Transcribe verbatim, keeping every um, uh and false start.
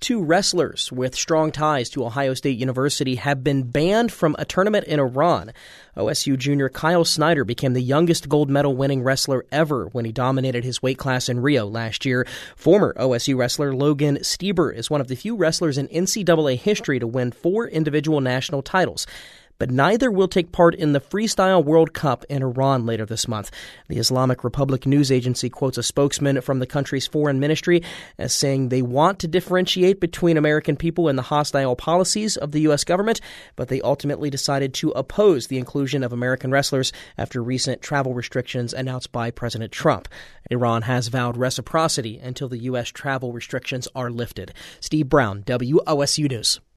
two wrestlers with strong ties to Ohio State University have been banned from a tournament in Iran. O S U junior Kyle Snyder became the youngest gold medal winning wrestler ever when he dominated his weight class in Rio last year. Former O S U wrestler Logan Stieber is one of the few wrestlers in N C double A history to win four individual national titles. But neither will take part in the Freestyle World Cup in Iran later this month. The Islamic Republic news agency quotes a spokesman from the country's foreign ministry as saying they want to differentiate between American people and the hostile policies of the U S government, but they ultimately decided to oppose the inclusion of American wrestlers after recent travel restrictions announced by President Trump. Iran has vowed reciprocity until the U S travel restrictions are lifted. Steve Brown, W O S U News.